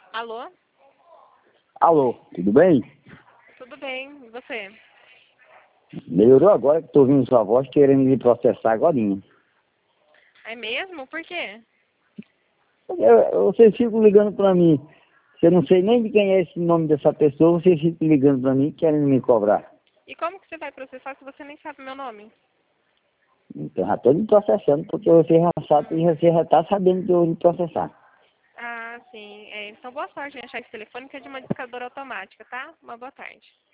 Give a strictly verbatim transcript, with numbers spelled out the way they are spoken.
Alô? Alô, tudo bem? Tudo bem, e você? Melhorou agora que estou ouvindo sua voz querendo me processar agorinha. É mesmo? Por quê? Eu- Vocês ficam ligando para mim. Se eu não sei nem de quem é esse nome dessa pessoa, vocês ficam ligando para mim querendo me cobrar. E como que você vai processar se você nem sabe meu nome? Então já estou me processando porque você já sabe e você já está sabendo que eu vou me processar. Ah, sim. É, então boa sorte em achar esse telefone que é de uma discadora automática, tá? Uma boa tarde.